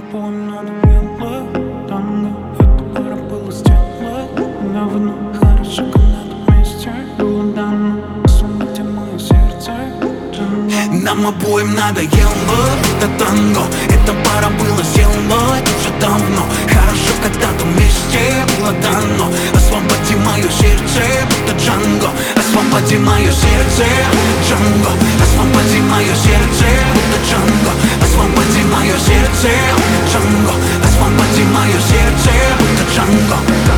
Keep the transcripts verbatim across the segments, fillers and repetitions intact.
обоим надоело танго. Это пора было сделать давно. Хорошо, когда ты вместе было дано. Освободи мое сердце, Джанго. Нам обоим надоело это танго. Это пора было сделать уже давно. Хорошо, когда ты вместе было дано. Освободи мое сердце, будто Джанго. Освободи мое сердце, Джанго. Освободи мое сердце, будто Джанго. Освободи мое сердце, Джанго. Освободи мое сердце, будто Джанго.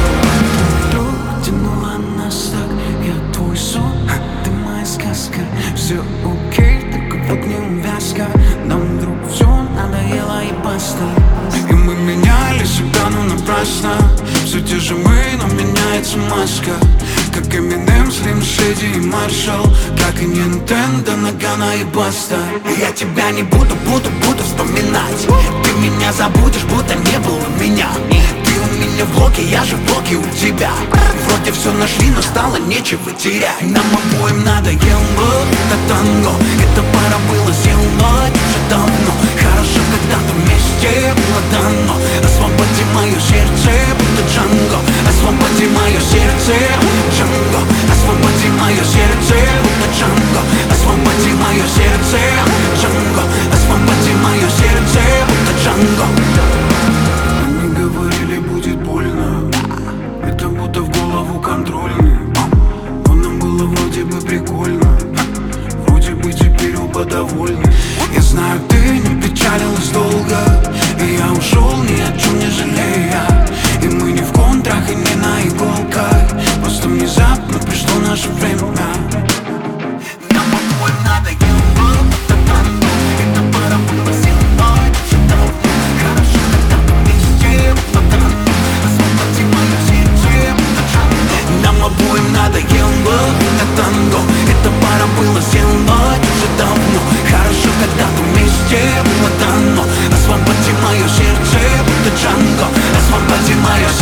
Вдруг тянула нас так, я твой сон, ты моя сказка. Все окей, только вот не увязка. Нам вдруг все надоело и баста. И мы меняли себя, но напрасно. Все те же мы, но меняется маска. Как Eminem, Slim Shady и Marshall. Как и Nintendo, Nagano и Баста. Я тебя не буду, буду, буду вспоминать. Ты меня забудешь, будто не было меня. Ты у меня в блоке, я же в блоке у тебя. Вроде все нашли, но стало нечего терять. Нам обоим надоело это танго. Это пора было сделать уже давно. Хорошо, когда ты вместе было дано. Освободи мое сердце, будто Джанго. Освободи мое сердце, Джанго. Освободи мое сердце, будто Джанго. Освободи мое сердце, Джанго. Освободи мое сердце, будто Джанго. Они говорили, будет больно. Это будто в голову контрольный. Но нам было вроде бы прикольно. Вроде бы теперь оба довольны. Я знаю, ты не печалилась долго. И я ушел, ни о чем не жалея. И мы не в контрах и не на иголках. Просто внезапно пришло наше время. Нам обоим надоело это танго. Это пора было сделать уже давно. Хорошо, когда мы вместе было дано. Освободи мое сердце, будто Джанго. Нам обоим надоело это танго. Это пора было сделать уже давно. Хорошо, когда мы вместе было дано. Освободи мое сердце, будто Джанго. Освободи мое сердце.